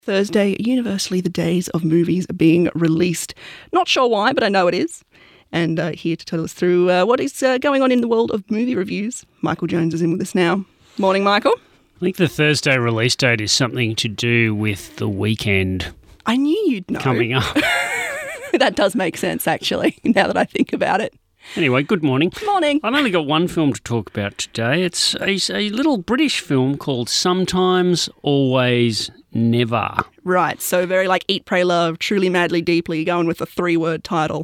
Thursday, universally the days of movies are being released. Not sure why, but I know it is. And here to tell us through what is going on in the world of movie reviews, Michael Jones is in with us now. Morning, Michael. I think the Thursday release date is something to do with the weekend. I knew you'd know. Coming up. That does make sense, actually, now that I think about it. Anyway, good morning. Morning. I've only got one film to talk about today. It's a little British film called Sometimes, Always, Never. Right, so very like Eat, Pray, Love, Truly, Madly, Deeply, going with a 3-word title.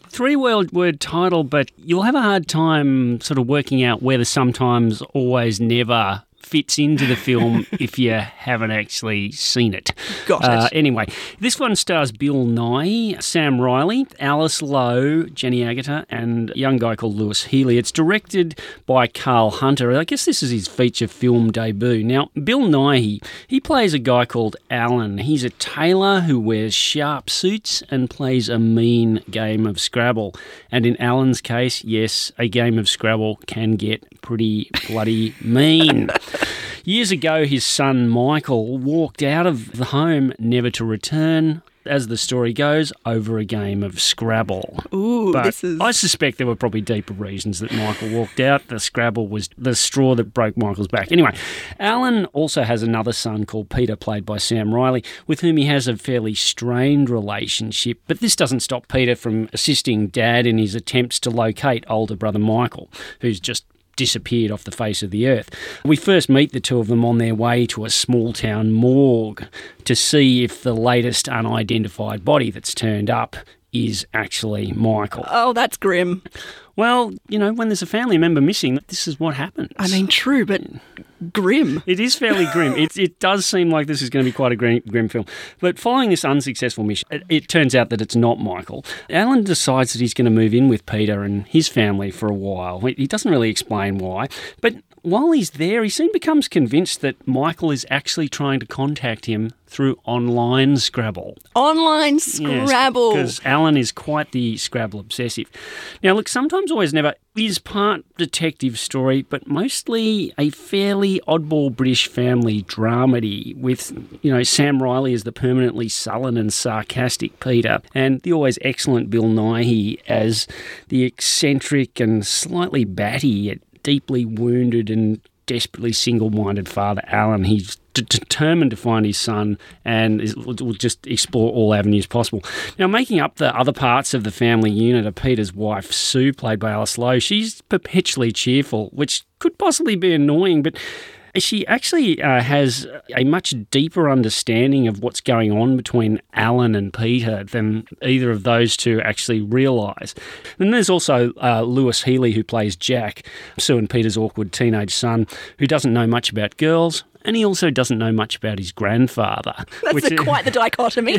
3-word title, but you'll have a hard time sort of working out where the Sometimes, Always, Never fits into the film if you haven't actually seen it. Got it. Anyway, this one stars Bill Nighy, Sam Riley, Alice Lowe, Jenny Agutter, and a young guy called Lewis Healy. It's directed by Carl Hunter. I guess this is his feature film debut. Now, Bill Nighy, he plays a guy called Alan. He's a tailor who wears sharp suits and plays a mean game of Scrabble. And in Alan's case, yes, a game of Scrabble can get pretty bloody mean. Years ago, his son Michael walked out of the home never to return, as the story goes, over a game of Scrabble. Ooh, but this is... I suspect there were probably deeper reasons that Michael walked out. The Scrabble was the straw that broke Michael's back. Anyway, Alan also has another son called Peter, played by Sam Riley, with whom he has a fairly strained relationship. But this doesn't stop Peter from assisting Dad in his attempts to locate older brother Michael, who's just disappeared off the face of the earth. We first meet the two of them on their way to a small town morgue to see if the latest unidentified body that's turned up is actually Michael. Oh, that's grim. Well, you know, when there's a family member missing, this is what happens. I mean, true, but grim. It is fairly grim. It does seem like this is going to be quite a grim film. But following this unsuccessful mission, it turns out that it's not Michael. Alan decides that he's going to move in with Peter and his family for a while. He doesn't really explain why, but while he's there, he soon becomes convinced that Michael is actually trying to contact him through online Scrabble. Online Scrabble. Yes, because Alan is quite the Scrabble obsessive. Now, look, Sometimes Always Never is part detective story, but mostly a fairly oddball British family dramedy with, you know, Sam Riley as the permanently sullen and sarcastic Peter and the always excellent Bill Nighy as the eccentric and slightly batty yet deeply wounded and desperately single-minded father Alan. He's determined to find his son and will just explore all avenues possible. Now, making up the other parts of the family unit are Peter's wife, Sue, played by Alice Lowe. She's perpetually cheerful, which could possibly be annoying, but she actually has a much deeper understanding of what's going on between Alan and Peter than either of those two actually realise. Then there's also Lewis Healy, who plays Jack, Sue and Peter's awkward teenage son, who doesn't know much about girls, and he also doesn't know much about his grandfather. That's quite the dichotomy.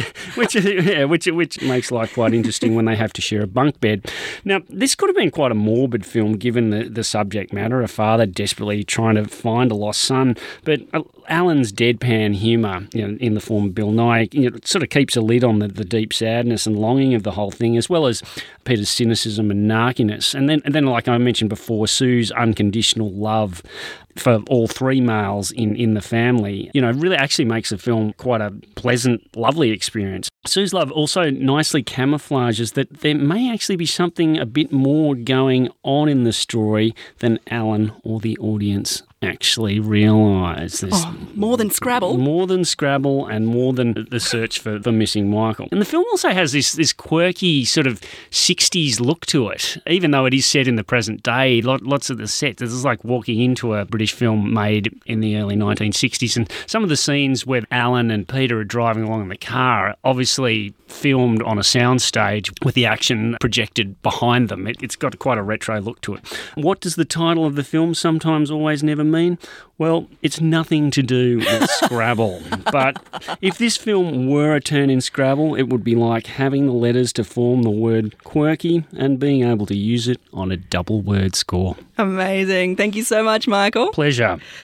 which makes life quite interesting when they have to share a bunk bed. Now, this could have been quite a morbid film given the subject matter, a father desperately trying to find a lost son, but Alan's deadpan humour, you know, in the form of Bill Nighy, you know, sort of keeps a lid on the deep sadness and longing of the whole thing, as well as Peter's cynicism and narkiness. And then, like I mentioned before, Sue's unconditional love for all three males in the family, you know, really actually makes the film quite a pleasant, lovely experience. Sue's love also nicely camouflages that there may actually be something a bit more going on in the story than Alan or the audience actually realise. More than Scrabble. More than Scrabble and more than the search for the missing Michael. And the film also has this quirky sort of 60s look to it, even though it is set in the present day. Lots of the sets, it's like walking into a British film made in the early 1960s, and some of the scenes where Alan and Peter are driving along in the car are obviously filmed on a soundstage with the action projected behind them. It's got quite a retro look to it. What does the title of the film Sometimes Always Never mean? Well, it's nothing to do with Scrabble. But if this film were a turn in Scrabble, it would be like having the letters to form the word quirky and being able to use it on a double word score. Amazing. Thank you so much, Michael. Pleasure.